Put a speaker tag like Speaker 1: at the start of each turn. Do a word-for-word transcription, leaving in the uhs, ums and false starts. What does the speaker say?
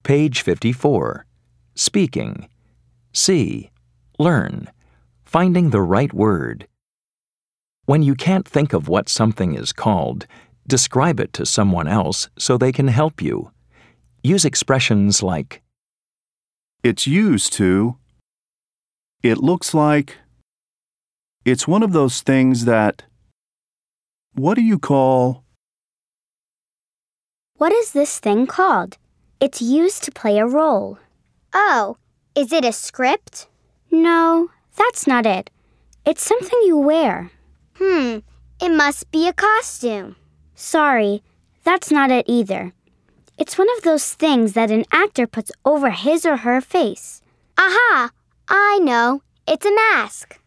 Speaker 1: Page fifty-four. Speaking. See. Learn. Finding the right word. When you can't think of what something is called, describe it to someone else so they can help you. Use expressions like,
Speaker 2: It's used to. It looks like. It's one of those things that. What do you call?
Speaker 3: What is this thing called? It's used to play a role.
Speaker 4: Oh, is it a script?
Speaker 3: No, that's not it. It's something you wear.
Speaker 4: Hmm, it must be a costume.
Speaker 3: Sorry, that's not it either. It's one of those things that an actor puts over his or her face.
Speaker 4: Aha! I know. It's a mask.